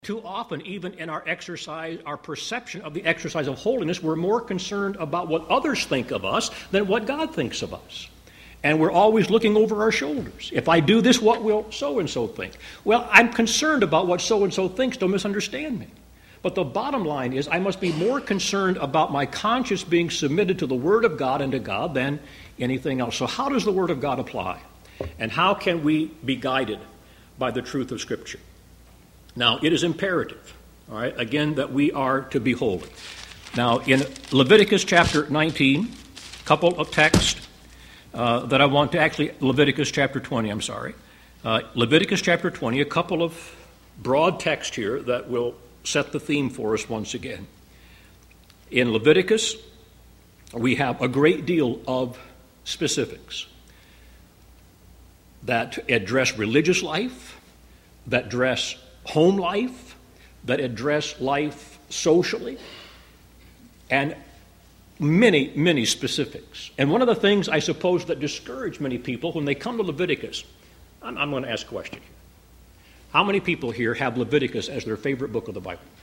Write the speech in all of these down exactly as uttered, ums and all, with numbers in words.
Too often, even in our exercise, our perception of the exercise of holiness, we're more concerned about what others think of us than what God thinks of us. And we're always looking over our shoulders. If I do this, what will so-and-so think? Well, I'm concerned about what so-and-so thinks. Don't misunderstand me. But the bottom line is I must be more concerned about my conscience being submitted to the Word of God and to God than anything else. So how does the Word of God apply? And how can we be guided by the truth of Scripture? Now, it is imperative, all right, again, that we are to be holy. Now, in Leviticus chapter nineteen, a couple of texts uh, that I want to actually, Leviticus chapter twenty, I'm sorry. Uh, Leviticus chapter twenty, a couple of broad texts here that will set the theme for us once again. In Leviticus, we have a great deal of specifics that address religious life, that address home life, that address life socially, and many, many specifics. And one of the things, I suppose, that discourage many people when they come to Leviticus, I'm, I'm going to ask a question here. How many people here have Leviticus as their favorite book of the Bible?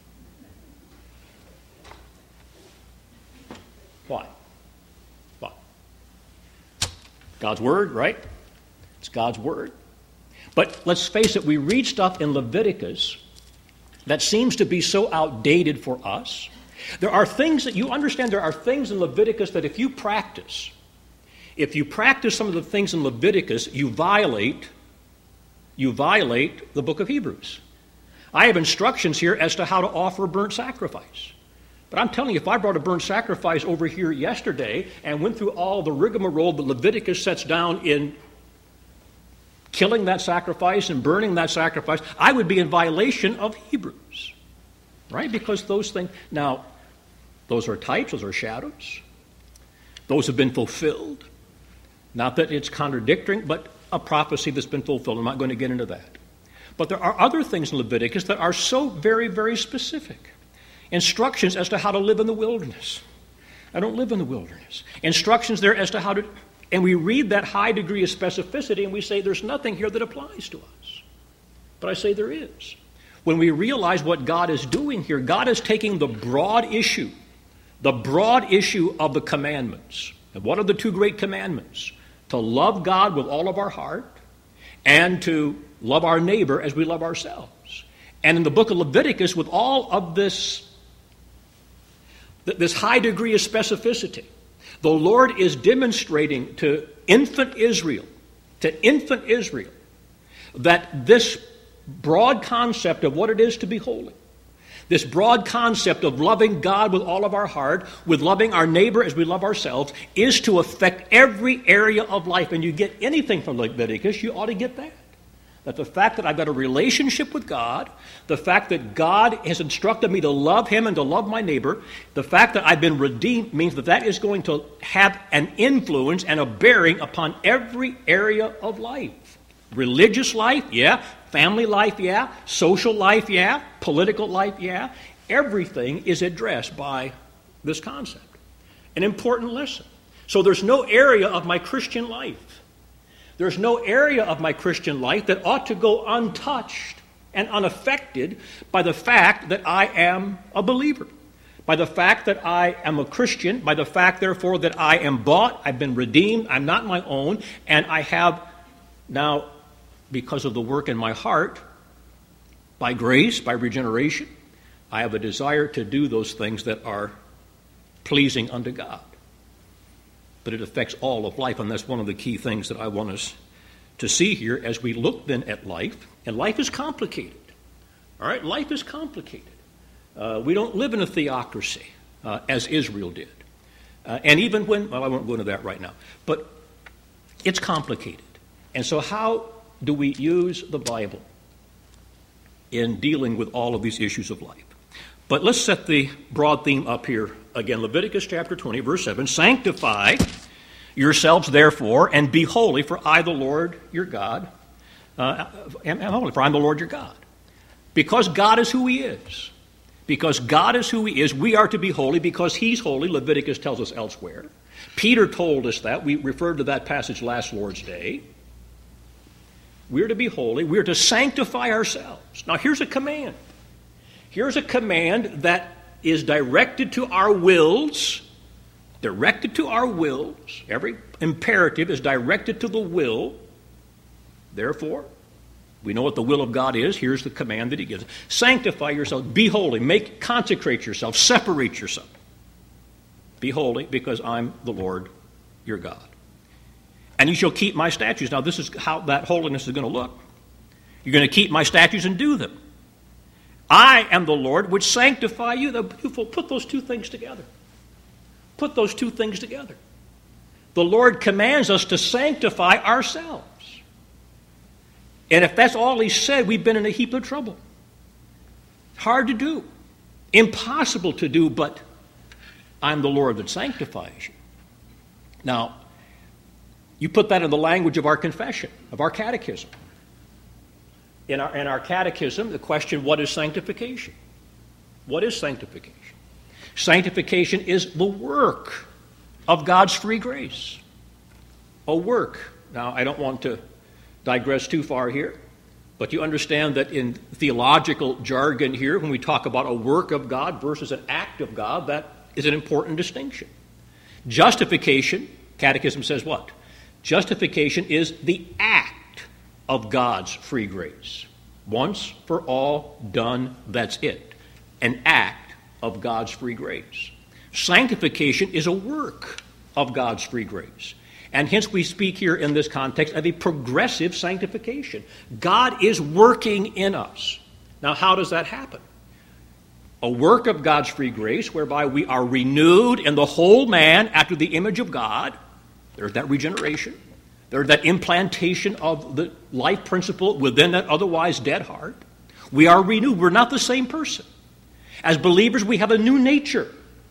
Why? Why? God's Word, right? It's God's Word. But let's face it, we read stuff in Leviticus that seems to be so outdated for us. There are things that you understand, there are things in Leviticus that if you practice, if you practice some of the things in Leviticus, you violate, you violate the book of Hebrews. I have instructions here as to how to offer a burnt sacrifice. But I'm telling you, if I brought a burnt sacrifice over here yesterday and went through all the rigmarole that Leviticus sets down in killing that sacrifice and burning that sacrifice, I would be in violation of Hebrews, right? Because those things, now, those are types, those are shadows. Those have been fulfilled. Not that it's contradicting, but a prophecy that's been fulfilled. I'm not going to get into that. But there are other things in Leviticus that are so very, very specific. Instructions as to how to live in the wilderness. I don't live in the wilderness. Instructions there as to how to... And we read that high degree of specificity and we say there's nothing here that applies to us. But I say there is. When we realize what God is doing here, God is taking the broad issue, the broad issue of the commandments. And what are the two great commandments? To love God with all of our heart and to love our neighbor as we love ourselves. And in the book of Leviticus, with all of this, this high degree of specificity, the Lord is demonstrating to infant Israel, to infant Israel, that this broad concept of what it is to be holy, this broad concept of loving God with all of our heart, with loving our neighbor as we love ourselves, is to affect every area of life. And you get anything from Leviticus, you ought to get that. That the fact that I've got a relationship with God, the fact that God has instructed me to love Him and to love my neighbor, the fact that I've been redeemed means that that is going to have an influence and a bearing upon every area of life. Religious life, yeah. Family life, yeah. Social life, yeah. Political life, yeah. Everything is addressed by this concept. An important lesson. So there's no area of my Christian life There's no area of my Christian life that ought to go untouched and unaffected by the fact that I am a believer, by the fact that I am a Christian, by the fact, therefore, that I am bought, I've been redeemed, I'm not my own, and I have now, because of the work in my heart, by grace, by regeneration, I have a desire to do those things that are pleasing unto God. But it affects all of life, and that's one of the key things that I want us to see here as we look then at life. And life is complicated. All right, life is complicated. Uh, we don't live in a theocracy uh, as Israel did. Uh, and even when, well, I won't go into that right now, but it's complicated. And so how do we use the Bible in dealing with all of these issues of life? But let's set the broad theme up here again. Leviticus chapter twenty, verse seven. Sanctify yourselves, therefore, and be holy, for I, the Lord your God, uh, am, am holy, for I am the Lord your God. Because God is who He is. Because God is who He is, we are to be holy because He's holy. Leviticus tells us elsewhere. Peter told us that. We referred to that passage last Lord's Day. We're to be holy. We're to sanctify ourselves. Now, here's a command. Here's a command that is directed to our wills, directed to our wills. Every imperative is directed to the will. Therefore, we know what the will of God is. Here's the command that he gives. Sanctify yourself. Be holy. Make, consecrate yourself. Separate yourself. Be holy because I'm the Lord your God. And you shall keep my statutes. Now, this is how that holiness is going to look. You're going to keep my statutes and do them. I am the Lord which sanctify you. Put those two things together. Put those two things together. The Lord commands us to sanctify ourselves. And if that's all he said, we've been in a heap of trouble. Hard to do. Impossible to do, but I'm the Lord that sanctifies you. Now, you put that in the language of our confession, of our catechism. In our, in our catechism, the question, what is sanctification? What is sanctification? Sanctification is the work of God's free grace. A work. Now, I don't want to digress too far here, but you understand that in theological jargon here, when we talk about a work of God versus an act of God, that is an important distinction. Justification, catechism says what? Justification is the act of God's free grace. Once for all done, that's it. An act of God's free grace. Sanctification is a work of God's free grace. And hence we speak here in this context of a progressive sanctification. God is working in us. Now, how does that happen? A work of God's free grace whereby we are renewed in the whole man after the image of God. There's that regeneration. There's that implantation of the life principle within that otherwise dead heart. We are renewed. We're not the same person. As believers, we have a new nature.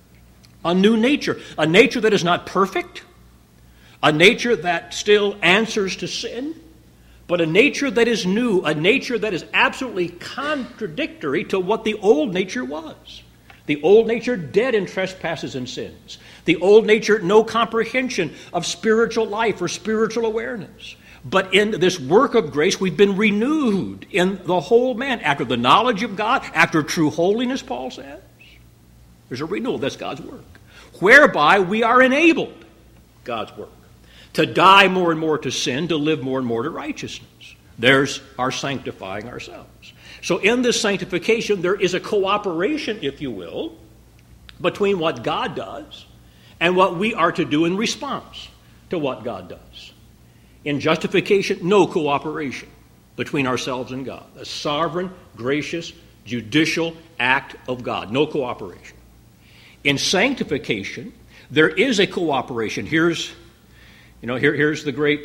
A new nature. A nature that is not perfect. A nature that still answers to sin, but a nature that is new, a nature that is absolutely contradictory to what the old nature was. The old nature dead in trespasses and sins. The old nature no comprehension of spiritual life or spiritual awareness. But in this work of grace, we've been renewed in the whole man after the knowledge of God, after true holiness, Paul says. There's a renewal. That's God's work. Whereby we are enabled, God's work, to die more and more to sin, to live more and more to righteousness. There's our sanctifying ourselves. So in this sanctification, there is a cooperation, if you will, between what God does and what we are to do in response to what God does. In justification, no cooperation between ourselves and God. A sovereign, gracious, judicial act of God. No cooperation. In sanctification, there is a cooperation. Here's You know, here, here's the great,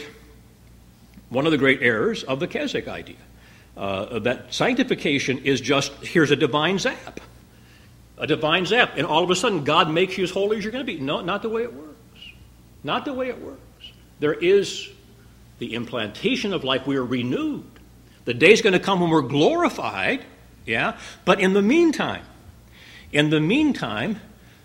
one of the great errors of the Keswick idea. Uh, that sanctification is just, here's a divine zap. A divine zap. And all of a sudden, God makes you as holy as you're going to be. No, not the way it works. Not the way it works. There is the implantation of life. We are renewed. The day's going to come when we're glorified. Yeah. But in the meantime, in the meantime,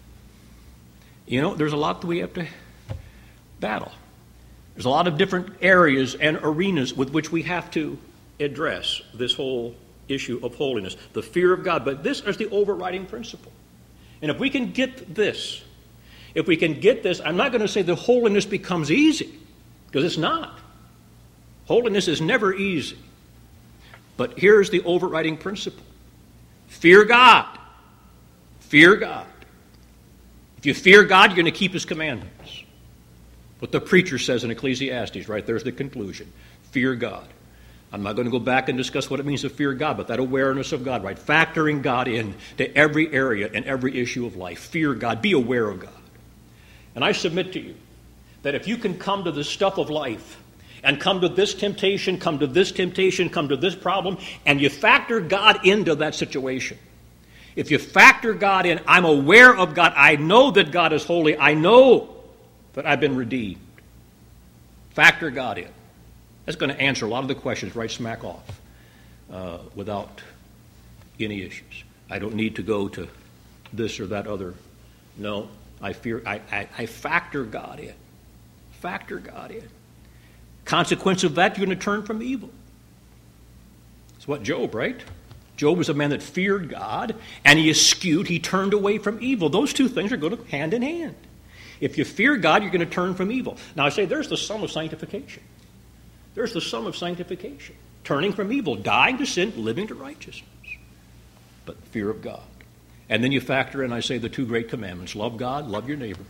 you know, there's a lot that we have to battle. There's a lot of different areas and arenas with which we have to address this whole issue of holiness, the fear of God. But this is the overriding principle. And if we can get this, if we can get this, I'm not going to say that holiness becomes easy, because it's not. Holiness is never easy. But here's the overriding principle. Fear God. Fear God. If you fear God, you're going to keep his commandments. What the preacher says in Ecclesiastes, right? There's the conclusion. Fear God. I'm not going to go back and discuss what it means to fear God, but that awareness of God, right? Factoring God in to every area and every issue of life. Fear God. Be aware of God. And I submit to you that if you can come to the stuff of life and come to this temptation, come to this temptation, come to this problem, and you factor God into that situation. If you factor God in, I'm aware of God. I know that God is holy. I know that I've been redeemed. Factor God in. That's going to answer a lot of the questions right smack off uh, without any issues. I don't need to go to this or that other. No, I fear. I, I, I factor God in. Factor God in. Consequence of that, you're going to turn from evil. It's what Job, right? Job was a man that feared God, and he eschewed, he turned away from evil. Those two things are going to hand in hand. If you fear God, you're going to turn from evil. Now I say there's the sum of sanctification. There's the sum of sanctification. Turning from evil, dying to sin, living to righteousness. But fear of God. And then you factor in, I say, the two great commandments. Love God, love your neighbor.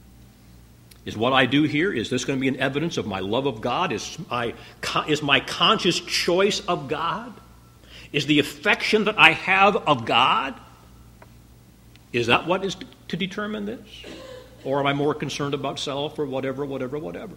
Is what I do here, is this going to be an evidence of my love of God? Is my, is my conscious choice of God? Is the affection that I have of God? Is that what is to determine this? Or am I more concerned about self or whatever, whatever, whatever?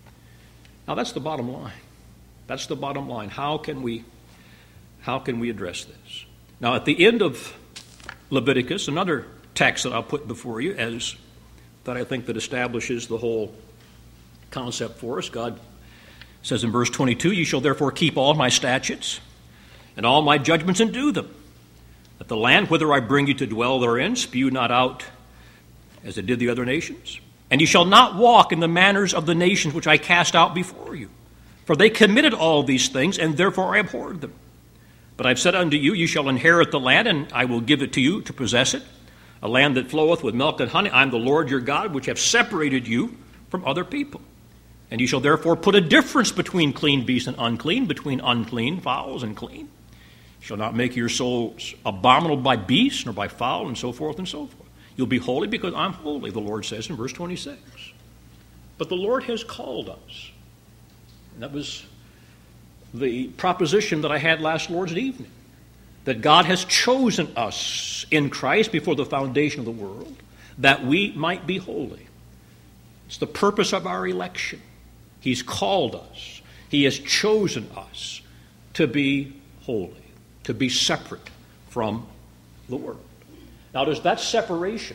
Now that's the bottom line. That's the bottom line. How can we, how can we address this? Now at the end of Leviticus, another text that I'll put before you as that I think that establishes the whole concept for us. God says in verse twenty-two, "You shall therefore keep all my statutes and all my judgments and do them, that the land whither I bring you to dwell therein spew not out as it did the other nations. And you shall not walk in the manners of the nations which I cast out before you. For they committed all these things, and therefore I abhorred them. But I've said unto you, you shall inherit the land, and I will give it to you to possess it, a land that floweth with milk and honey. I am the Lord your God, which have separated you from other people. And you shall therefore put a difference between clean beasts and unclean, between unclean fowls and clean. You shall not make your souls abominable by beasts, nor by fowl, and so forth and so forth. You'll be holy because I'm holy, the Lord says in verse twenty-six. But the Lord has called us. And that was the proposition that I had last Lord's evening, that God has chosen us in Christ before the foundation of the world, that we might be holy. It's the purpose of our election. He's called us. He has chosen us to be holy, to be separate from the world. Now, does that separation,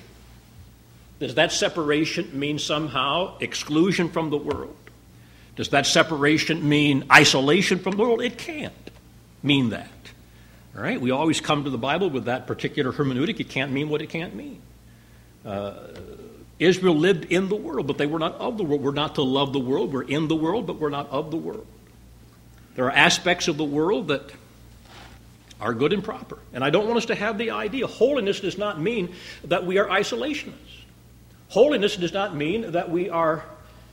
does that separation mean somehow exclusion from the world? Does that separation mean isolation from the world? It can't mean that. All right? We always come to the Bible with that particular hermeneutic. It can't mean what it can't mean. Uh, Israel lived in the world, but they were not of the world. We're not to love the world. We're in the world, but we're not of the world. There are aspects of the world that are good and proper. And I don't want us to have the idea. Holiness does not mean that we are isolationists. Holiness does not mean that we are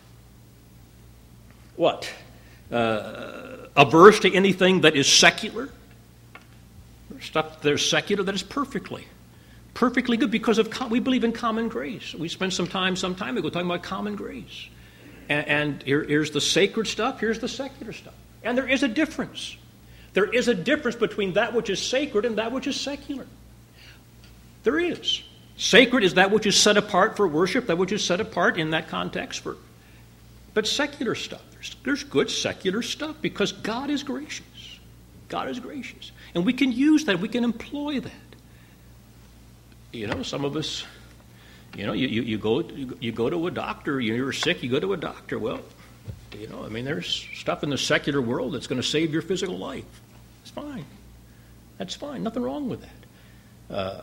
what? Uh, averse to anything that is secular. There's stuff that is secular that is perfectly, perfectly good because of com- we believe in common grace. We spent some time, some time ago, talking about common grace. And, and here, here's the sacred stuff, here's the secular stuff. And there is a difference. There is a difference between that which is sacred and that which is secular. There is. Sacred is that which is set apart for worship, that which is set apart in that context for. But secular stuff, there's, there's good secular stuff because God is gracious. God is gracious. And we can use that, we can employ that. You know, some of us, you know, you, you, you go you go to a doctor, you're sick, you go to a doctor. Well, you know, I mean, there's stuff in the secular world that's going to save your physical life. It's fine. That's fine. Nothing wrong with that. Uh,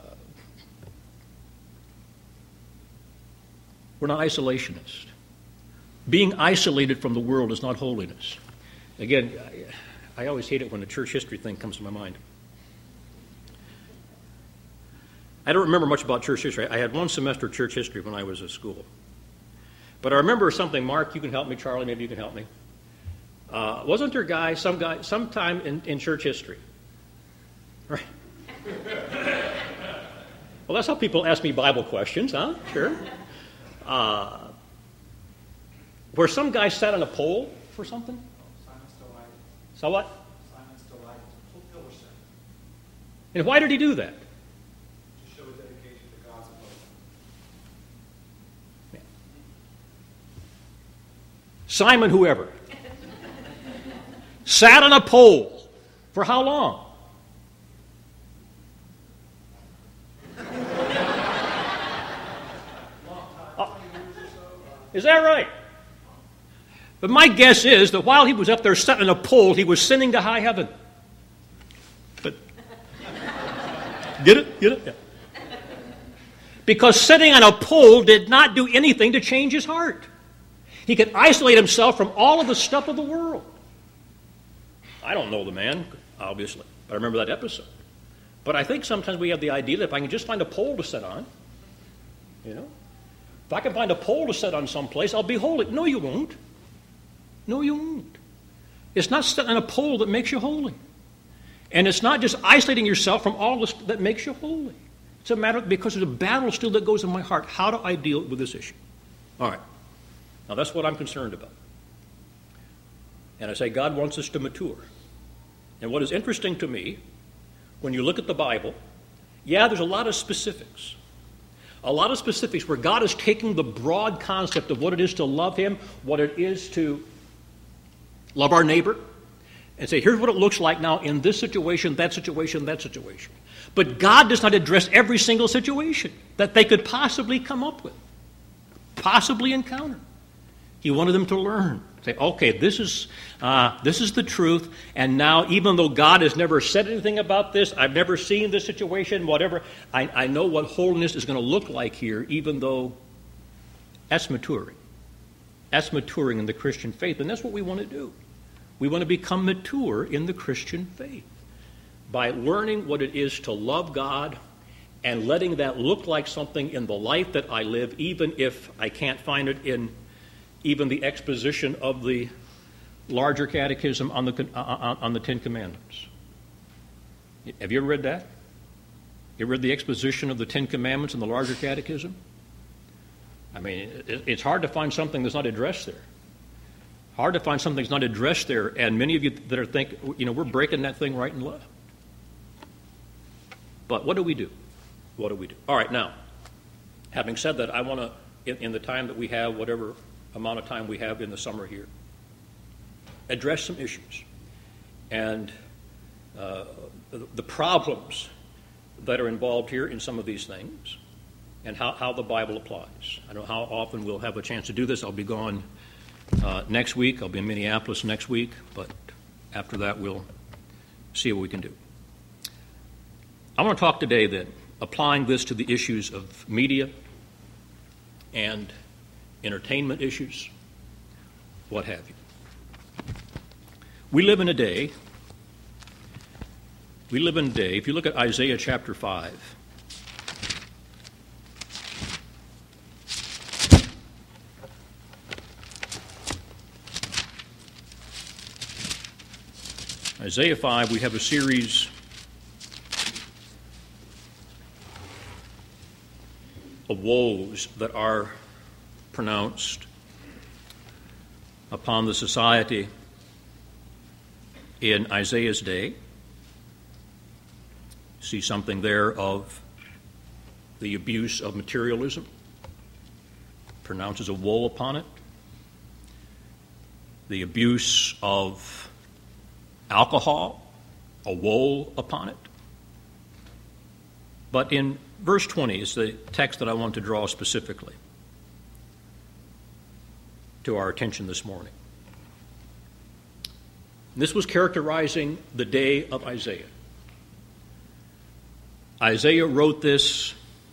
we're not isolationists. Being isolated from the world is not holiness. Again, I, I always hate it when the church history thing comes to my mind. I don't remember much about church history. I had one semester of church history when I was at school. But I remember something. Mark, you can help me. Charlie, maybe you can help me. Uh, wasn't there a guy, some guy, sometime in, in church history? Right. Well, that's how people ask me Bible questions, huh? Sure. Uh, where some guy sat on a pole for something? Simon's delight. So what? Simon's delight. Pillar set. And why did he do that? To show his dedication to God's will. Yeah. Simon, whoever, sat on a pole for how long? Oh, is that right? But my guess is that while he was up there sitting on a pole, he was sending to high heaven. But get it? Get it? Yeah. Because sitting on a pole did not do anything to change his heart. He could isolate himself from all of the stuff of the world. I don't know the man, obviously, but I remember that episode. But I think sometimes we have the idea that if I can just find a pole to sit on, you know, if I can find a pole to sit on someplace, I'll be holy. No, you won't. No, you won't. It's not sitting on a pole that makes you holy. And it's not just isolating yourself from all this that makes you holy. It's a matter, because there's a battle still that goes in my heart. How do I deal with this issue? All right. Now, that's what I'm concerned about. And I say God wants us to mature. And what is interesting to me, when you look at the Bible, yeah, there's a lot of specifics. A lot of specifics where God is taking the broad concept of what it is to love Him, what it is to love our neighbor, and say, here's what it looks like now in this situation, that situation, that situation. But God does not address every single situation that they could possibly come up with, possibly encounter. He wanted them to learn. Say, okay, this is uh, this is the truth, and now even though God has never said anything about this, I've never seen this situation, whatever, I, I know what holiness is going to look like here, even though that's maturing. That's maturing in the Christian faith, and that's what we want to do. We want to become mature in the Christian faith by learning what it is to love God and letting that look like something in the life that I live, even if I can't find it in even the exposition of the larger catechism on the, uh, on the Ten Commandments. Have you ever read that? You ever read the exposition of the Ten Commandments in the larger catechism? I mean, it, it's hard to find something that's not addressed there. Hard to find something that's not addressed there, and many of you that are thinking, you know, we're breaking that thing right and left. But what do we do? What do we do? All right, now, having said that, I want to, in, in the time that we have, whatever amount of time we have in the summer here, address some issues and uh, the, the problems that are involved here in some of these things and how, how the Bible applies. I don't know how often we'll have a chance to do this. I'll be gone uh, next week. I'll be in Minneapolis next week, but after that we'll see what we can do. I want to talk today then, applying this to the issues of media and entertainment issues, what have you. We live in a day, we live in a day, if you look at Isaiah chapter five, Isaiah five, we have a series of woes that are pronounced upon the society in Isaiah's day. See something there of the abuse of materialism, pronounces a woe upon it. The abuse of alcohol, a woe upon it. But in verse twenty is the text that I want to draw specifically to our attention this morning. This was characterizing the day of Isaiah. Isaiah wrote this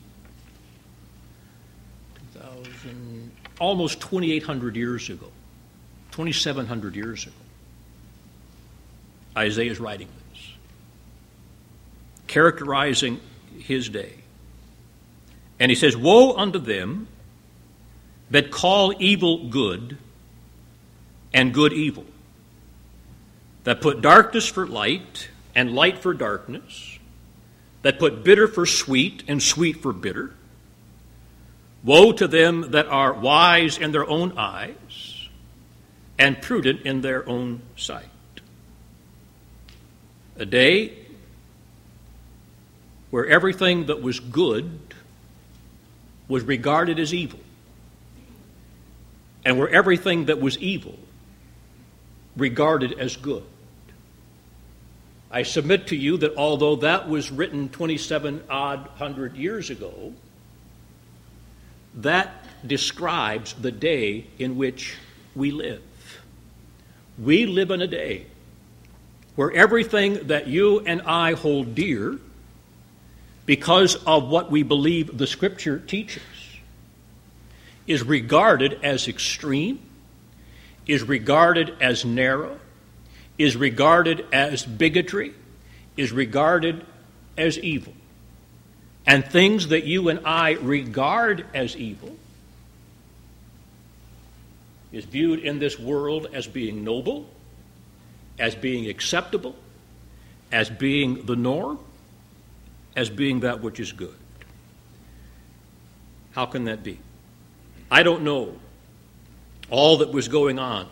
two thousand, almost twenty-eight hundred years ago, twenty-seven hundred years ago. Isaiah is writing this, characterizing his day. And he says, "Woe unto them that call evil good and good evil, that put darkness for light and light for darkness, that put bitter for sweet and sweet for bitter. Woe to them that are wise in their own eyes and prudent in their own sight." A day where everything that was good was regarded as evil, and where everything that was evil regarded as good. I submit to you that although that was written twenty-seven odd hundred years ago, that describes the day in which we live. We live in a day where everything that you and I hold dear because of what we believe the Scripture teaches is regarded as extreme, is regarded as narrow, is regarded as bigotry, is regarded as evil, and things that you and I regard as evil is viewed in this world as being noble, as being acceptable, as being the norm, as being that which is good. How can that be? I don't know all that was going on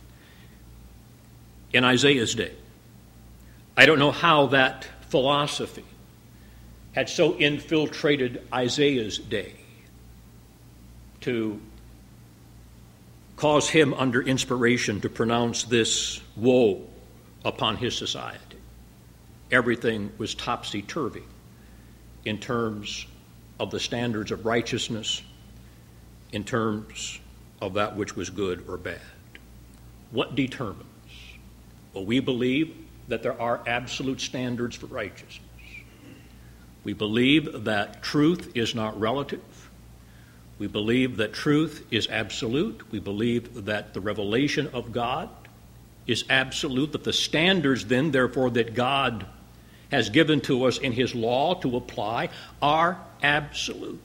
in Isaiah's day. I don't know how that philosophy had so infiltrated Isaiah's day to cause him under inspiration to pronounce this woe upon his society. Everything was topsy-turvy in terms of the standards of righteousness, in terms of that which was good or bad. What determines? Well, we believe that there are absolute standards for righteousness. We believe that truth is not relative. We believe that truth is absolute. We believe that the revelation of God is absolute, that the standards then, therefore, that God has given to us in his law to apply are absolute.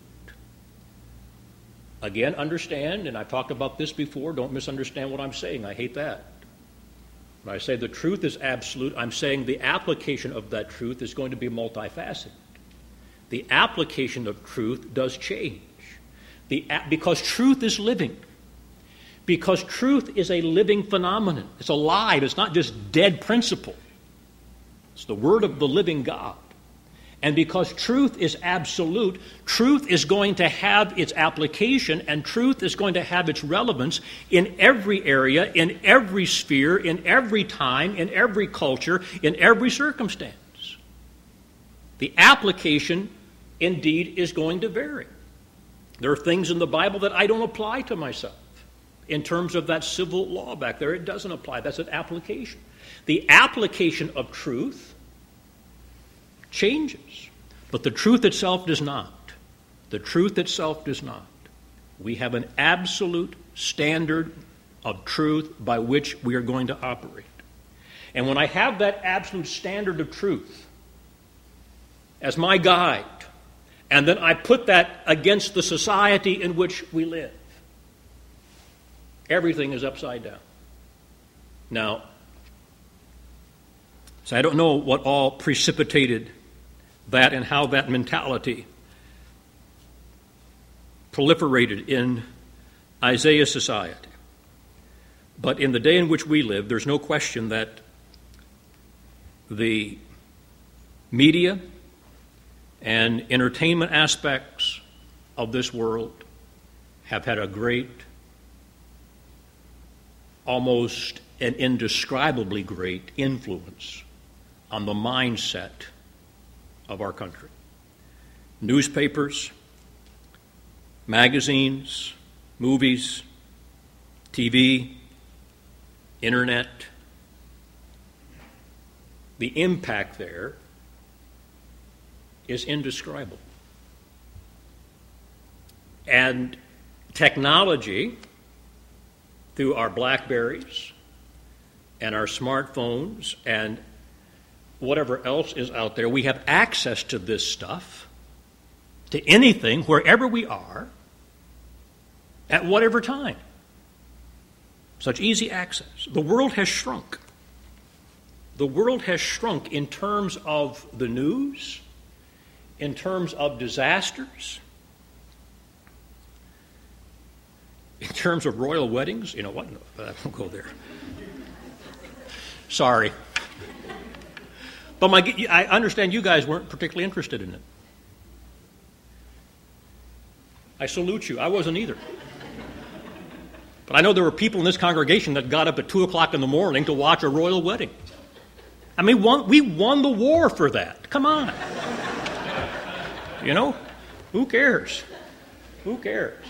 Again, understand, and I've talked about this before, don't misunderstand what I'm saying. I hate that. When I say the truth is absolute, I'm saying the application of that truth is going to be multifaceted. The application of truth does change. The, because truth is living. Because truth is a living phenomenon. It's alive. It's not just dead principle. It's the word of the living God. And because truth is absolute, truth is going to have its application, and truth is going to have its relevance in every area, in every sphere, in every time, in every culture, in every circumstance. The application, indeed, is going to vary. There are things in the Bible that I don't apply to myself. In terms of that civil law back there, it doesn't apply. That's an application. The application of truth changes, but the truth itself does not. The truth itself does not. We have an absolute standard of truth by which we are going to operate. And when I have that absolute standard of truth as my guide, and then I put that against the society in which we live, everything is upside down. Now, so I don't know what all precipitated that and how that mentality proliferated in Isaiah's society. But in the day in which we live, there's no question that the media and entertainment aspects of this world have had a great, almost an indescribably great influence on the mindset of our country. Newspapers, magazines, movies, T V, internet, the impact there is indescribable. And technology, through our BlackBerries and our smartphones and whatever else is out there, we have access to this stuff, to anything, wherever we are, at whatever time. Such easy access. The world has shrunk. The world has shrunk in terms of the news, in terms of disasters, in terms of royal weddings. You know what? No, I won't go there. Sorry. But my, I understand you guys weren't particularly interested in it. I salute you. I wasn't either. But I know there were people in this congregation that got up at two o'clock in the morning to watch a royal wedding. I mean, one, we won the war for that. Come on. You know? Who cares? Who cares?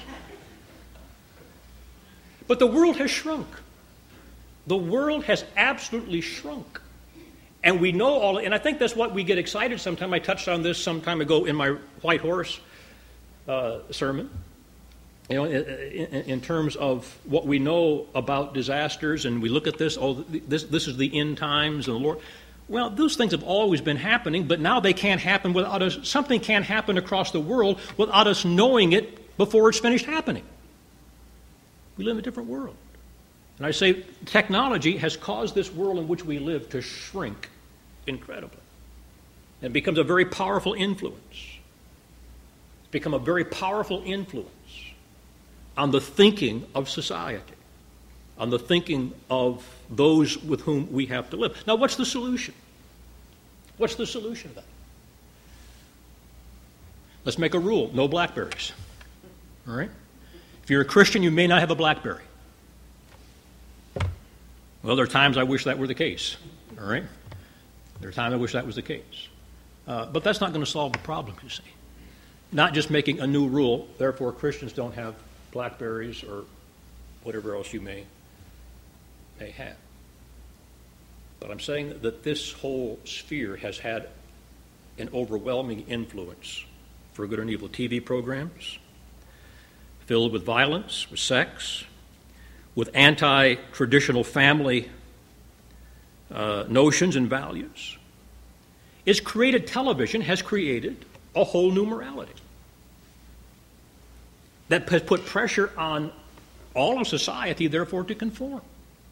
But the world has shrunk. The world has absolutely shrunk. And we know all, and I think that's what we get excited sometimes. I touched on this some time ago in my White Horse uh, sermon. You know, in, in, in terms of what we know about disasters, and we look at this, oh, this, this is the end times, and the Lord. Well, those things have always been happening, but now they can't happen without us. Something can't happen across the world without us knowing it before it's finished happening. We live in a different world. And I say technology has caused this world in which we live to shrink incredibly. It becomes a very powerful influence. It's become a very powerful influence on the thinking of society, on the thinking of those with whom we have to live. Now, what's the solution? What's the solution to that? Let's make a rule: no BlackBerries. All right? If you're a Christian, you may not have a BlackBerry. Well, there are times I wish that were the case. All right? There are times I wish that was the case. Uh, but that's not going to solve the problem, you see. Not just making a new rule, therefore Christians don't have BlackBerries or whatever else you may, may have. But I'm saying that this whole sphere has had an overwhelming influence for good and evil. T V programs filled with violence, with sex, with anti-traditional family uh, notions and values. It's created, television has created a whole new morality that has put pressure on all of society, therefore, to conform.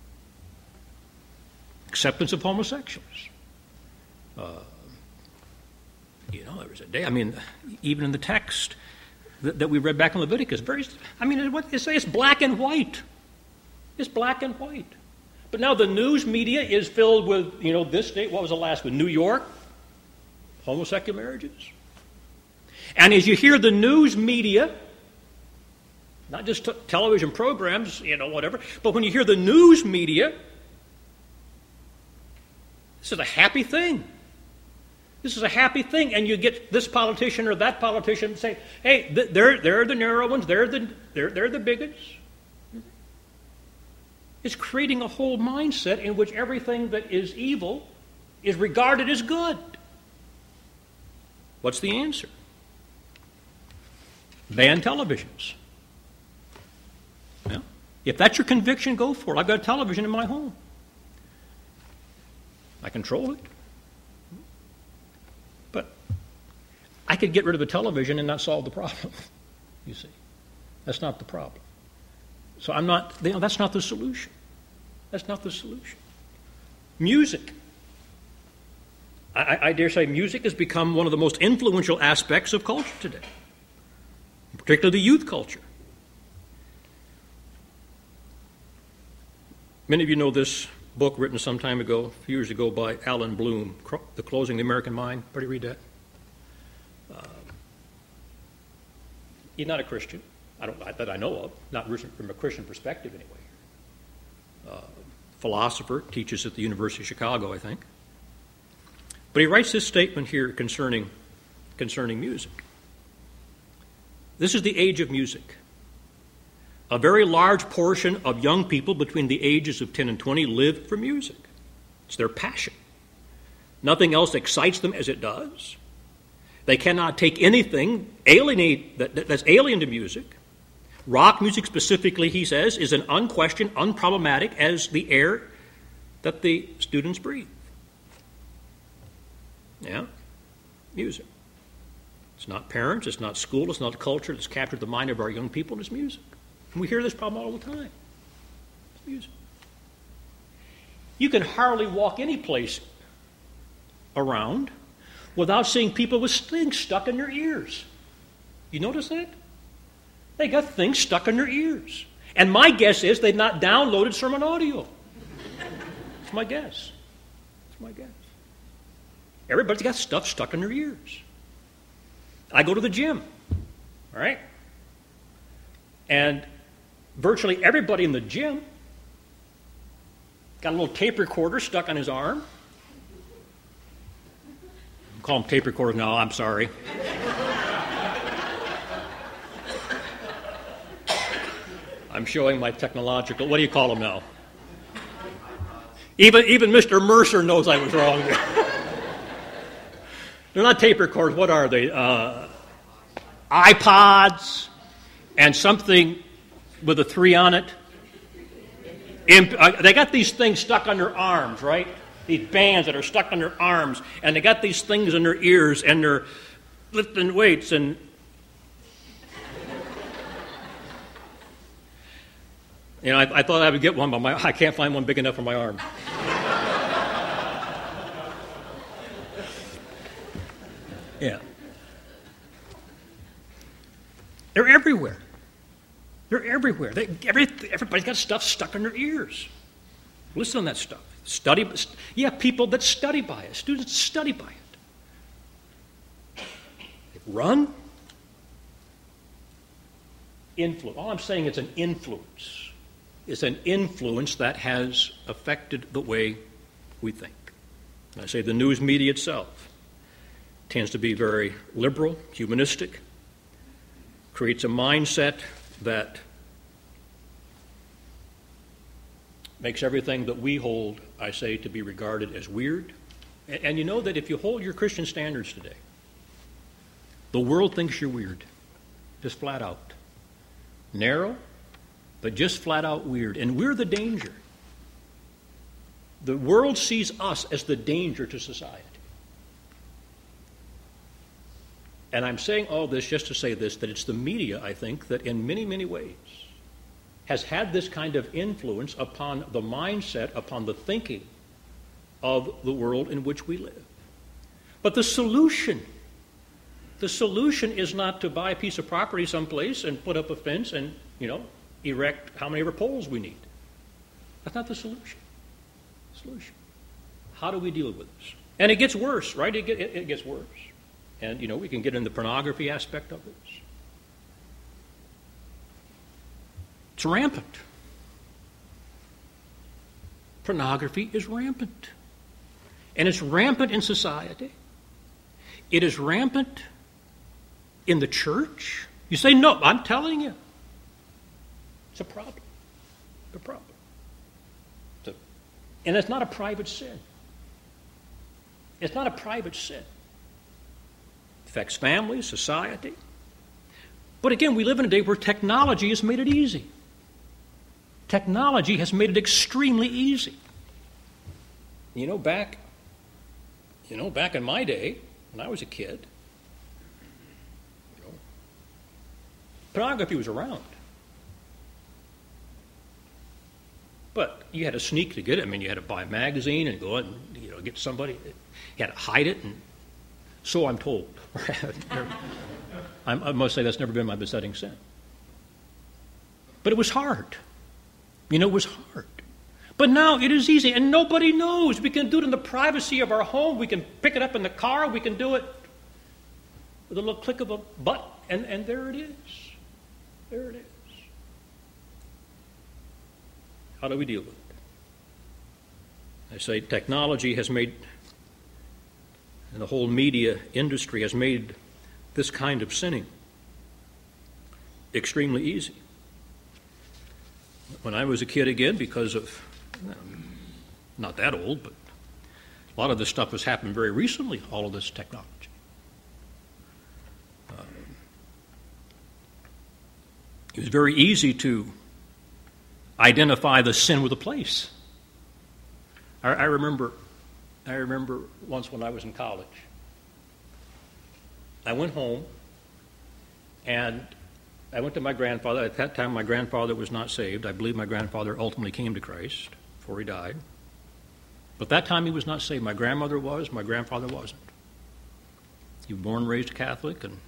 Acceptance of homosexuals. Uh, you know, there was a day, I mean, even in the text that, that we read back in Leviticus, very, I mean, what they say, it's black and white. It's black and white. But now the news media is filled with, you know, this state, what was the last one? New York, homosexual marriages. And as you hear the news media, not just t- television programs, you know, whatever, but when you hear the news media, this is a happy thing. This is a happy thing. And you get this politician or that politician say, hey, th- they're, they're the narrow ones, they're the, they're, they're the bigots. It's creating a whole mindset in which everything that is evil is regarded as good. What's the answer? Ban televisions. Yeah. If that's your conviction, go for it. I've got a television in my home. I control it. But I could get rid of the television and not solve the problem. You see. That's not the problem. So I'm not, you know, that's not the solution. That's not the solution. Music. I, I dare say music has become one of the most influential aspects of culture today, particularly the youth culture. Many of you know this book written some time ago, a few years ago, by Alan Bloom, The Closing of the American Mind. Everybody read that? Uh, he's not a Christian, I don't, that I know of, not from a Christian perspective anyway. Uh, philosopher, teaches at the University of Chicago, I think. But he writes this statement here concerning, concerning music. This is the age of music. A very large portion of young people between the ages of ten and twenty live for music. It's their passion. Nothing else excites them as it does. They cannot take anything alienate that, that's alien to music. Rock music specifically, he says, is an unquestioned, unproblematic as the air that the students breathe. Yeah? Music. It's not parents, it's not school, it's not culture that's captured the mind of our young people, it's music. And we hear this problem all the time. It's music. You can hardly walk any place around without seeing people with things stuck in their ears. You notice that? They got things stuck in their ears. And my guess is they've not downloaded sermon audio. It's my guess. It's my guess. Everybody's got stuff stuck in their ears. I go to the gym, all right? And virtually everybody in the gym got a little tape recorder stuck on his arm. I call them tape recorders now, I'm sorry. I'm showing my technological, what do you call them now? Even, even Mister Mercer knows I was wrong there. They're not tape recorders, what are they? Uh, iPods and something with a three on it. Imp- uh, they got these things stuck on their arms, right? These bands that are stuck on their arms, and they got these things in their ears, and they're lifting weights, and you know, I, I thought I would get one, but my, I can't find one big enough for my arm. Yeah. They're everywhere. They're everywhere. They, every, everybody's got stuff stuck in their ears. Listen to that stuff. Study. Yeah, people that study by it. Students study by it. They run. Influence. All I'm saying is an influence. It's an influence that has affected the way we think. And I say the news media itself tends to be very liberal, humanistic, creates a mindset that makes everything that we hold, I say, to be regarded as weird. And, and you know that if you hold your Christian standards today, the world thinks you're weird, just flat out. Narrow, but just flat out weird. And we're the danger. The world sees us as the danger to society. And I'm saying all this just to say this, that it's the media, I think, that in many, many ways has had this kind of influence upon the mindset, upon the thinking of the world in which we live. But the solution, the solution is not to buy a piece of property someplace and put up a fence and, you know, erect how many ever poles we need. That's not the solution. Solution. How do we deal with this? And it gets worse, right? It, get, it, it gets worse. And, you know, we can get in the pornography aspect of this. It's rampant. Pornography is rampant. And it's rampant in society. It is rampant in the church. You say, no, I'm telling you. It's a problem. It's a problem. It's a, and it's not a private sin. It's not a private sin. It affects families, society. But again, we live in a day where technology has made it easy. Technology has made it extremely easy. You know, back, you know, back in my day, when I was a kid, you know, pornography was around. But you had to sneak to get it. I mean, you had to buy a magazine and go out and, you know, get somebody. You had to hide it, and so I'm told. I must say that's never been my besetting sin. But it was hard. You know, it was hard. But now it is easy, and nobody knows. We can do it in the privacy of our home. We can pick it up in the car. We can do it with a little click of a button, and, and there it is. There it is. How do we deal with it? I say technology has made, and the whole media industry has made this kind of sinning extremely easy. When I was a kid, again, because of, well, not that old, but a lot of this stuff has happened very recently, all of this technology. Um, it was very easy to identify the sin with a place. I, I remember, I remember once when I was in college, I went home, and I went to my grandfather. At that time, my grandfather was not saved. I believe my grandfather ultimately came to Christ before he died. But that time he was not saved. My grandmother was, my grandfather wasn't. He was born and raised Catholic, and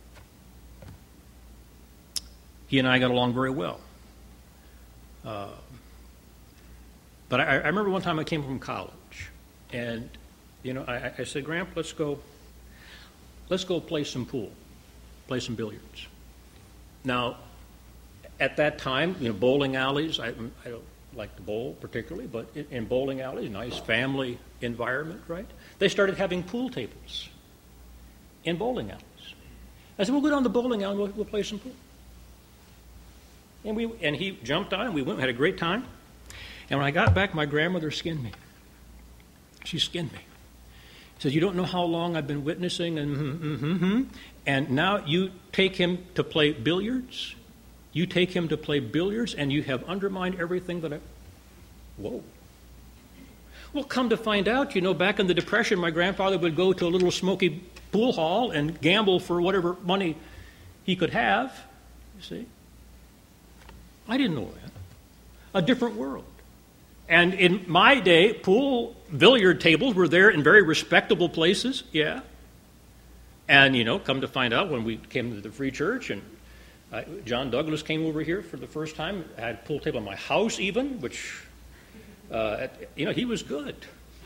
he and I got along very well. Uh, but I, I remember one time I came from college, and, you know, I, I said, Grandpa, let's go, let's go play some pool, play some billiards. Now, at that time, you know, bowling alleys, I, I don't like to bowl particularly, but in, in bowling alleys, nice family environment, right? They started having pool tables in bowling alleys. I said, we'll go down to the bowling alley and we'll, we'll play some pool. And we and he jumped on, and we went and had a great time. And when I got back, my grandmother skinned me. She skinned me. She said, you don't know how long I've been witnessing, and mm-hmm, mm-hmm, and now you take him to play billiards? You take him to play billiards, and you have undermined everything that I... Whoa. Well, come to find out, you know, back in the Depression, my grandfather would go to a little smoky pool hall and gamble for whatever money he could have, you see. I didn't know that. A different world. And in my day, pool billiard tables were there in very respectable places, yeah. And, you know, come to find out when we came to the Free Church, and uh, John Douglas came over here for the first time, I had a pool table in my house even, which... Uh, you know, he was good.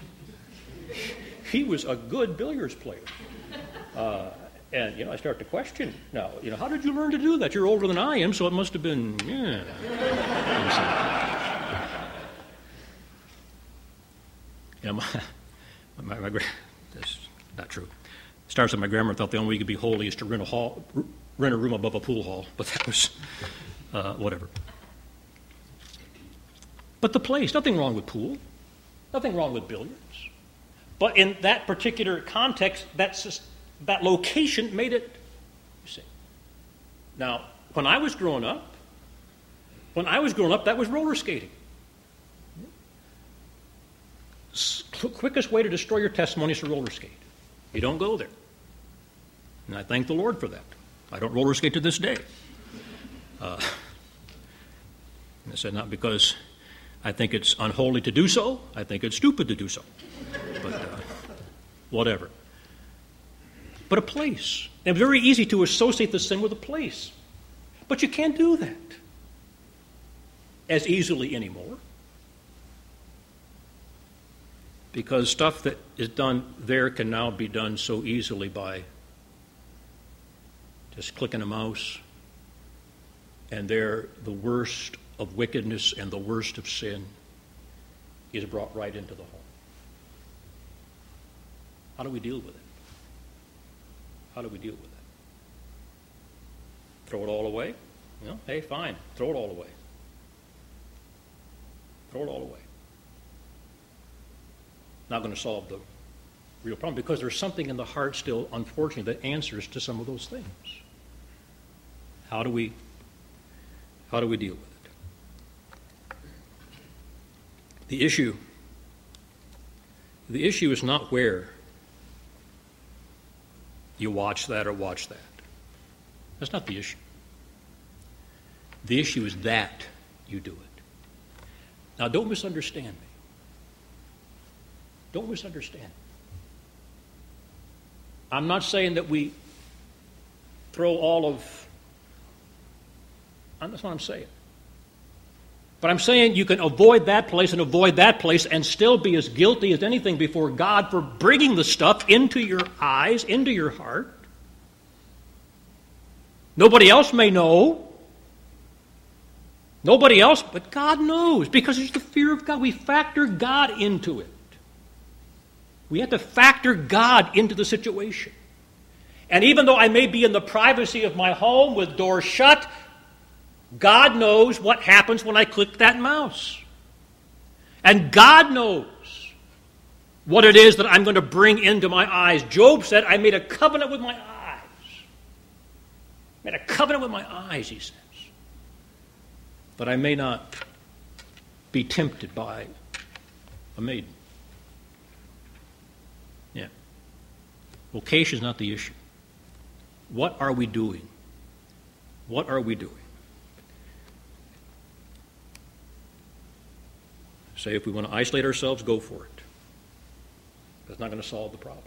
He was a good billiards player. Uh, and, you know, I start to question now, you know, how did you learn to do that? You're older than I am, so it must have been, yeah. You know, my, my, my, that's not true. It starts with my grandmother thought the only way you could be holy is to rent a, hall, rent a room above a pool hall, but that was uh, whatever. But the place, nothing wrong with pool, nothing wrong with billiards. But in that particular context, that's just, that location made it, you see. Now, when I was growing up, when I was growing up, that was roller skating. S- quickest way to destroy your testimony is to roller skate. You don't go there. And I thank the Lord for that. I don't roller skate to this day. Uh, and I said not because I think it's unholy to do so. I think it's stupid to do so. But uh, whatever. But a place. And it's very easy to associate the sin with a place. But you can't do that as easily anymore. Because stuff that is done there can now be done so easily by just clicking a mouse. And there, the worst of wickedness and the worst of sin is brought right into the home. How do we deal with it? How do we deal with it? Throw it all away? You know, hey, fine, throw it all away. Throw it all away. Not going to solve the real problem because there's something in the heart still, unfortunately, that answers to some of those things. How do we, how do we deal with it? The issue, the issue is not where you watch that or watch that. That's not the issue. The issue is that you do it. Now, don't misunderstand me. Don't misunderstand. I'm not saying that we throw all of... That's what I'm saying. But I'm saying you can avoid that place and avoid that place and still be as guilty as anything before God for bringing the stuff into your eyes, into your heart. Nobody else may know. Nobody else, but God knows because it's the fear of God. We factor God into it. We have to factor God into the situation. And even though I may be in the privacy of my home with doors shut, God knows what happens when I click that mouse. And God knows what it is that I'm going to bring into my eyes. Job said, I made a covenant with my eyes. Made a covenant with my eyes, he says. But I may not be tempted by a maiden. Yeah. Location is not the issue. What are we doing? What are we doing? Say if we want to isolate ourselves, go for it. That's not going to solve the problem.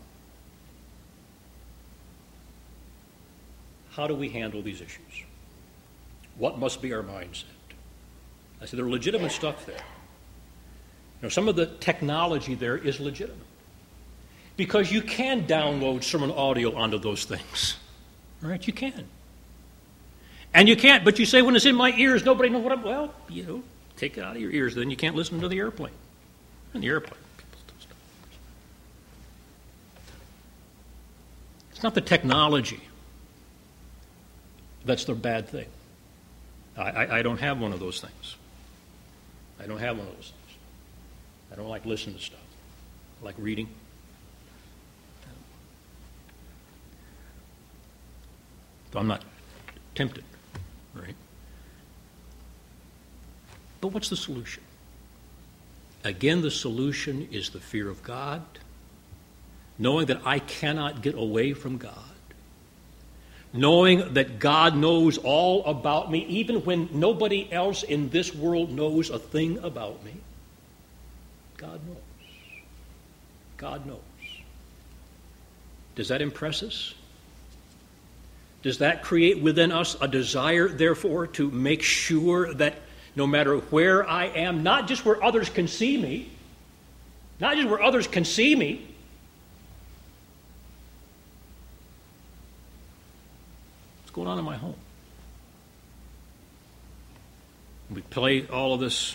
How do we handle these issues? What must be our mindset? I said there are legitimate stuff there. You know, some of the technology there is legitimate. Because you can download sermon audio onto those things. All right, you can. And you can't, but you say, when it's in my ears, nobody knows what I'm... Well, you know, take it out of your ears, then you can't listen to the airplane. In the airplane, people do stuff. It's not the technology that's the bad thing. I, I, I don't have one of those things. I don't have one of those things. I don't like listening to stuff. I like reading. So I'm not tempted, right? But what's the solution? Again, the solution is the fear of God, knowing that I cannot get away from God, knowing that God knows all about me, even when nobody else in this world knows a thing about me. God knows. God knows. Does that impress us? Does that create within us a desire, therefore, to make sure that no matter where I am, not just where others can see me, not just where others can see me, what's going on in my home? We play all of this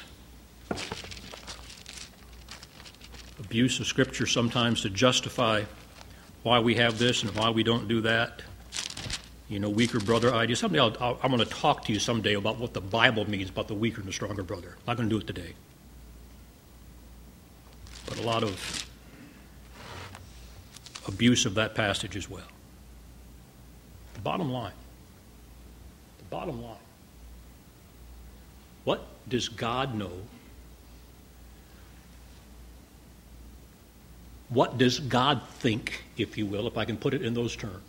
abuse of Scripture sometimes to justify why we have this and why we don't do that. You know, weaker brother idea. Someday I'll, I'll, I'm going to talk to you someday about what the Bible means about the weaker and the stronger brother. I'm not going to do it today. But a lot of abuse of that passage as well. The bottom line. The bottom line. What does God know? What does God think, if you will, if I can put it in those terms,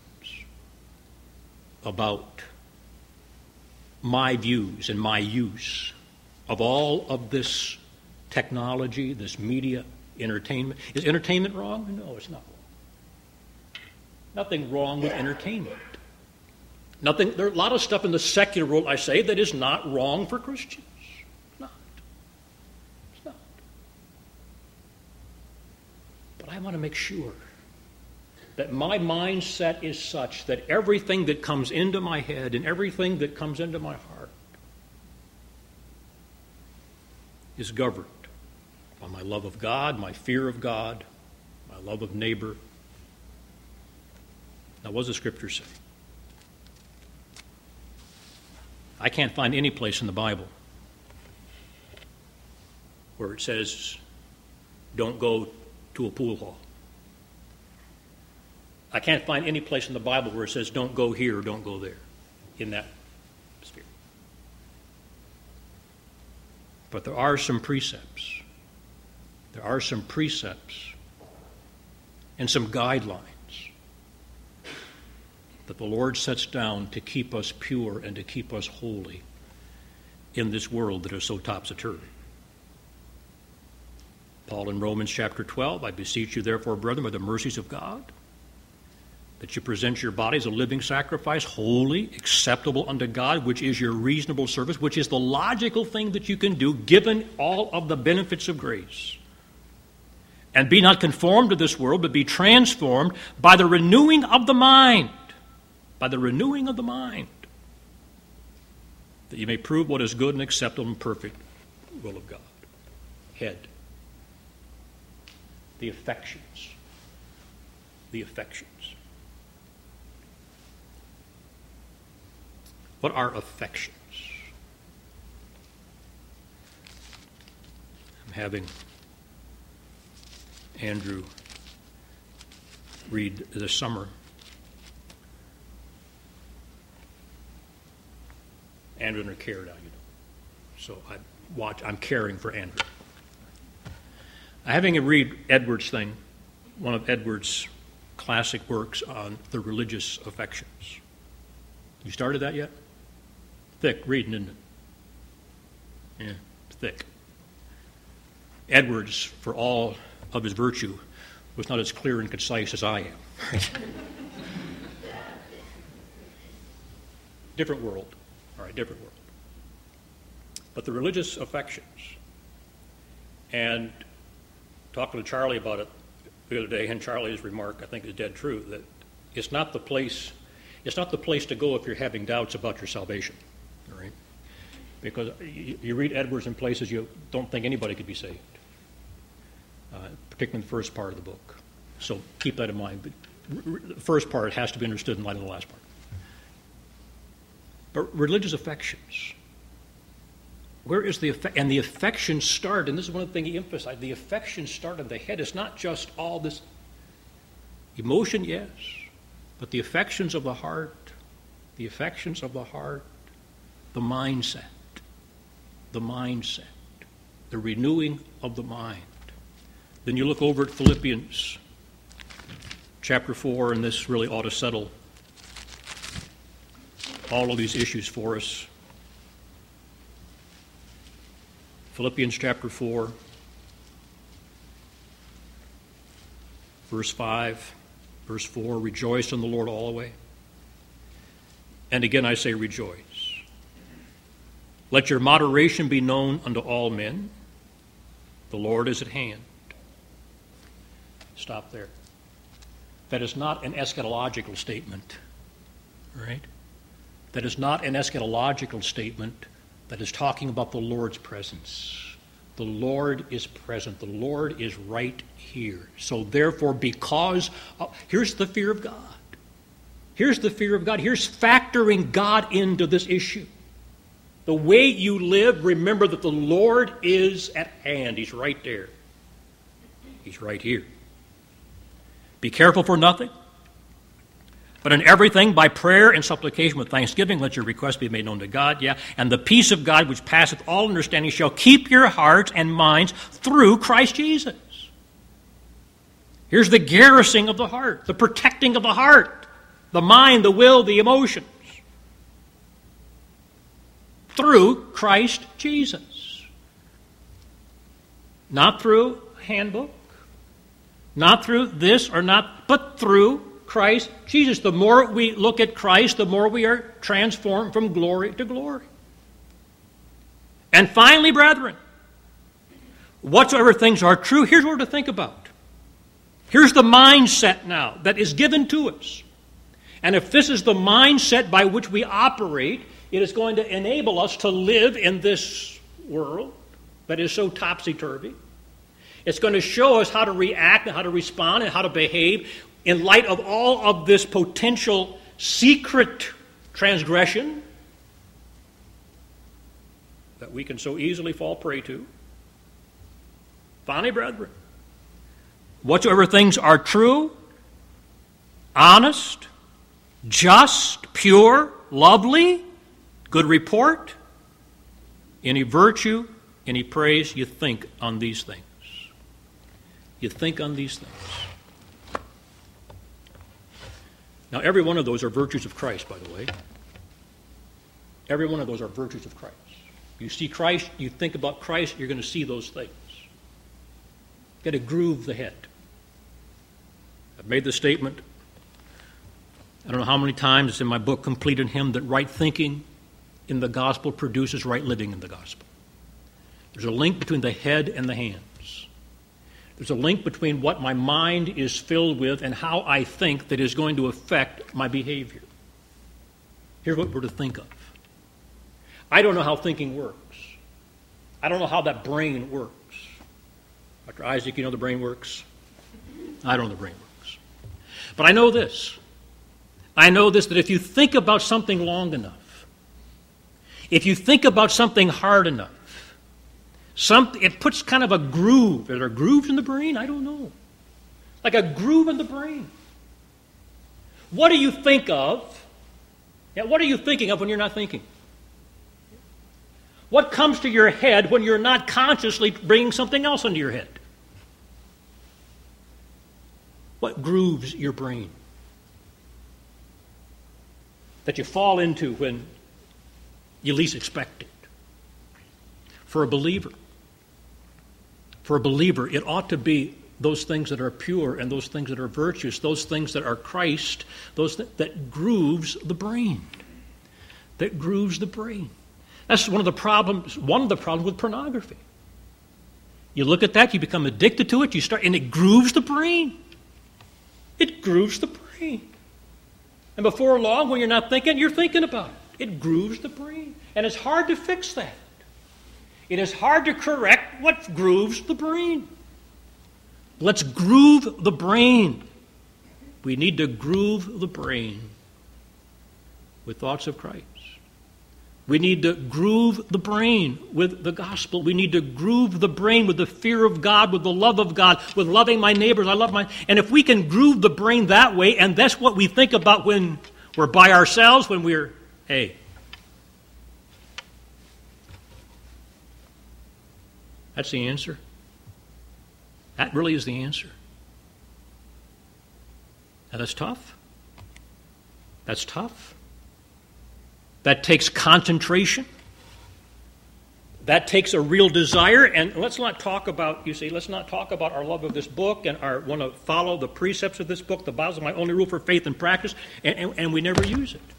about my views and my use of all of this technology, this media, entertainment? Is entertainment wrong? No, it's not wrong. Nothing wrong with entertainment. Nothing. There are a lot of stuff in the secular world, I say, that is not wrong for Christians. It's not. It's not. But I want to make sure that my mindset is such that everything that comes into my head and everything that comes into my heart is governed by my love of God, my fear of God, my love of neighbor. Now, what does the Scripture say? I can't find any place in the Bible where it says, don't go to a pool hall. I can't find any place in the Bible where it says, don't go here or don't go there, in that sphere. But there are some precepts. There are some precepts and some guidelines that the Lord sets down to keep us pure and to keep us holy in this world that is so topsy-turvy. Paul in Romans chapter twelve, I beseech you therefore, brethren, by the mercies of God, that you present your bodies a living sacrifice, holy, acceptable unto God, which is your reasonable service, which is the logical thing that you can do given all of the benefits of grace. And be not conformed to this world, but be transformed by the renewing of the mind. By the renewing of the mind. That you may prove what is good and acceptable and perfect will of God. Head. The affections. The affections. What are affections? I'm having Andrew read this summer Andrew under care now, you know. So I watch. I'm caring for Andrew. I'm having him read Edwards' thing, one of Edwards' classic works on the religious affections. You started that yet? Thick reading, isn't it? Yeah, thick. Edwards, for all of his virtue, was not as clear and concise as I am. Different world. All right, different world. But the religious affections, and talking to Charlie about it the other day, and Charlie's remark, I think, is dead true, that it's not the place, it's not the place to go if you're having doubts about your salvation, all right? Because you, you read Edwards in places you don't think anybody could be saved, uh, particularly in the first part of the book. So keep that in mind. But the first part has to be understood in light of the last part. But religious affections, where is the affect? And the affections start, and this is one of the things he emphasized, the affections start in the head. It's not just all this emotion, yes, but the affections of the heart, the affections of the heart, the mindset, the mindset. The renewing of the mind. Then you look over at Philippians chapter four, and this really ought to settle all of these issues for us. Philippians chapter four, verse five, verse four, rejoice in the Lord always. And again I say rejoice. Let your moderation be known unto all men. The Lord is at hand. Stop there. That is not an eschatological statement, right? That is not an eschatological statement that is talking about the Lord's presence. The Lord is present. The Lord is right here. So therefore, because, of, here's the fear of God. Here's the fear of God. Here's factoring God into this issue. The way you live, remember that the Lord is at hand. He's right there. He's right here. Be careful for nothing, but in everything by prayer and supplication with thanksgiving let your requests be made known to God. Yeah, and the peace of God which passeth all understanding shall keep your hearts and minds through Christ Jesus. Here's the garrisoning of the heart, the protecting of the heart, the mind, the will, the emotions. Through Christ Jesus. Not through a handbook, not through this or not, but through Christ Jesus. The more we look at Christ, the more we are transformed from glory to glory. And finally, brethren, whatsoever things are true, here's what to think about. Here's the mindset now that is given to us. And if this is the mindset by which we operate, it is going to enable us to live in this world that is so topsy-turvy. It's going to show us how to react and how to respond and how to behave in light of all of this potential secret transgression that we can so easily fall prey to. Finally, brethren, whatsoever things are true, honest, just, pure, lovely, good report, any virtue, any praise, you think on these things. You think on these things. Now, every one of those are virtues of Christ, by the way. Every one of those are virtues of Christ. You see Christ, you think about Christ, you're going to see those things. You've got to groove the head. I've made the statement, I don't know how many times it's in my book, Complete in Him, that right thinking in the gospel produces right living in the gospel. There's a link between the head and the hands. There's a link between what my mind is filled with and how I think that is going to affect my behavior. Here's what we're to think of. I don't know how thinking works. I don't know how that brain works. Doctor Isaac, you know the brain works? I don't know the brain works. But I know this. I know this, that if you think about something long enough, if you think about something hard enough, some, it puts kind of a groove. Are there grooves in the brain? I don't know. Like a groove in the brain. What do you think of? Yeah, what are you thinking of when you're not thinking? What comes to your head when you're not consciously bringing something else into your head? What grooves your brain? That you fall into when you least expect it. For a believer, for a believer, it ought to be those things that are pure and those things that are virtuous, those things that are Christ, those th- that grooves the brain. That grooves the brain. That's one of the problems, one of the problems with pornography. You look at that, you become addicted to it, you start, and it grooves the brain. It grooves the brain. And before long, when you're not thinking, you're thinking about it. It grooves the brain. And it's hard to fix that. It is hard to correct what grooves the brain. Let's groove the brain. We need to groove the brain with thoughts of Christ. We need to groove the brain with the gospel. We need to groove the brain with the fear of God, with the love of God, with loving my neighbors. I love my... And if we can groove the brain that way, and that's what we think about when we're by ourselves, when we're, hey, That's the answer. That really is the answer. Now that's tough. That's tough. That takes concentration. That takes a real desire. And let's not talk about, you see, let's not talk about our love of this book and our want to follow the precepts of this book. The Bible is my only rule for faith and practice, and, and, and we never use it.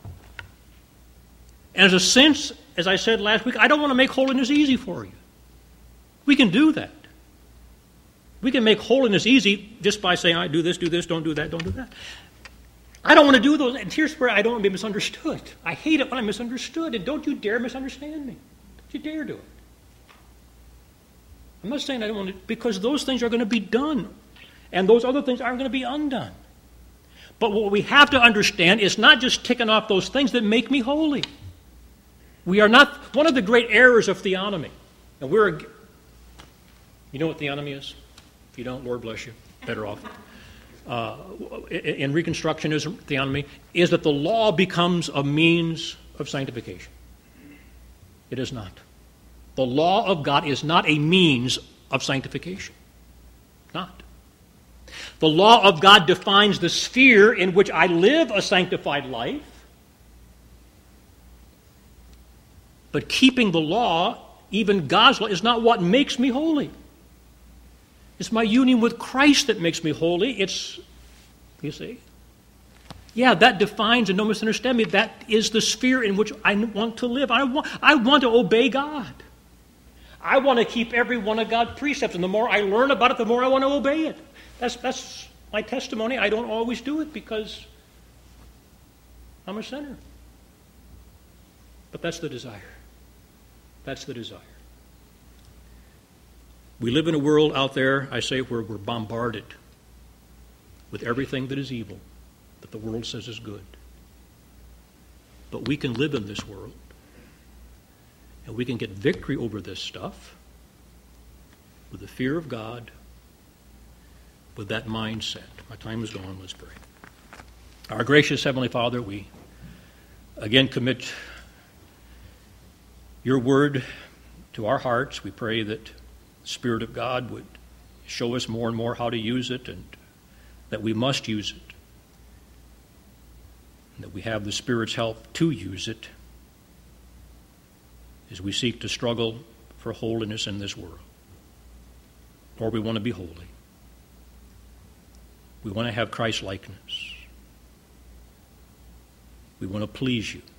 And as a sense, as I said last week, I don't want to make holiness easy for you. We can do that. We can make holiness easy just by saying, I do this, do this, don't do that, don't do that. I don't want to do those. And here's where I don't want to be misunderstood. I hate it when I'm misunderstood, and don't you dare misunderstand me. Don't you dare do it. I'm not saying I don't want to, because those things are going to be done, and those other things aren't going to be undone. But what we have to understand is not just ticking off those things that make me holy. We are not, one of the great errors of theonomy, and we're, you know what theonomy is? If you don't, Lord bless you, better off. Uh, in Reconstructionism, theonomy, is that the law becomes a means of sanctification. It is not. The law of God is not a means of sanctification. Not. The law of God defines the sphere in which I live a sanctified life, but keeping the law, even God's law, is not what makes me holy. It's my union with Christ that makes me holy. It's, you see, yeah, that defines, and don't misunderstand me, that is the sphere in which I want to live. I want, I want to obey God. I want to keep every one of God's precepts, and the more I learn about it, the more I want to obey it. That's, that's my testimony. I don't always do it because I'm a sinner. But that's the desire. That's the desire. We live in a world out there, I say, where we're bombarded with everything that is evil, that the world says is good. But we can live in this world, and we can get victory over this stuff with the fear of God, with that mindset. My time is gone. Let's pray. Our gracious Heavenly Father, we again commit your word to our hearts. We pray that Spirit of God would show us more and more how to use it, and that we must use it, and that we have the Spirit's help to use it as we seek to struggle for holiness in this world. Lord, we want to be holy. We want to have Christ likeness. We want to please you.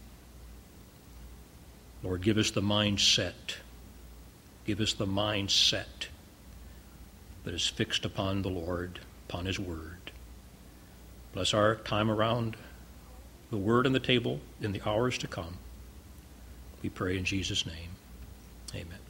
Lord, give us the mindset. Give us the mindset that is fixed upon the Lord, upon his word. Bless our time around the word and the table in the hours to come. We pray in Jesus' name. Amen.